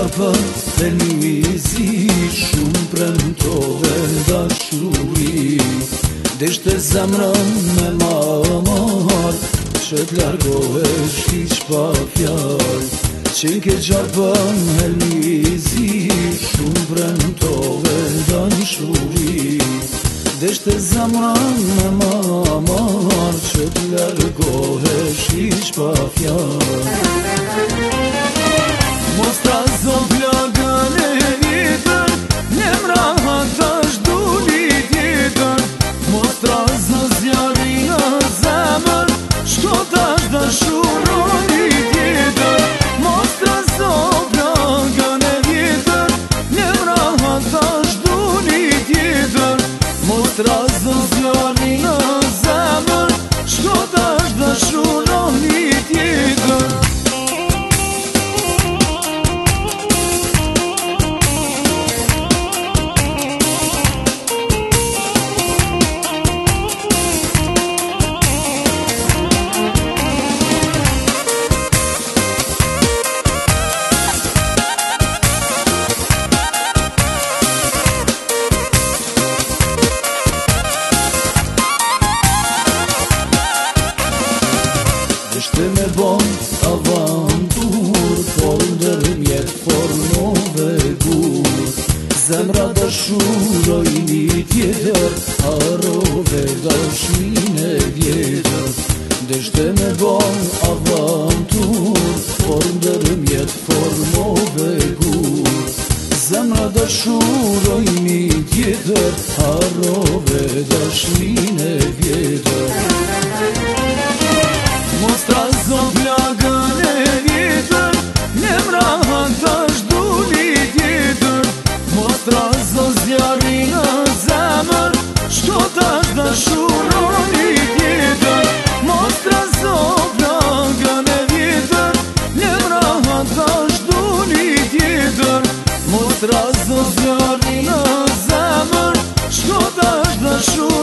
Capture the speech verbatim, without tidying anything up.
qarpët e lvizi, shumë premtove dashuri. Deshte zemrën me mamar, që t'largohesh hiq pa fjall. Që ke qarpën e lvizi, shumë premtove dashuri. Deshte zemrën me mamar, që t'largohesh hiq pa fjall. Mos ta zo plagën e vitër, nemra tash du një tjetër. Mos ta zo zjarin e zemër, shko tash dashuro një tjetër. Mos ta zo plagën e vitër, nemra tash du një tjetër. Mos ta zo zjarin e zemër, shko tash dashuro një tjetër. Deshte me bon avantur, por ndërmjet formove gur. Zemra dashuroj një tjetër, harrove dashmine vjetër. Deshte me bon avantur, por ndërmjet formove gur. Zemra dashuroj një tjetër, harrove dashmine vjetër. Mos ta zo plagën e vitër, nemra tash du një tjetër. Mos ta zo zjarin e zemër, shko tash dashuro një tjetër. Mos ta zo plagën e vitër, nemra tash du një tjetër. Mos ta zo zjarin e zemër, shko tash dashuro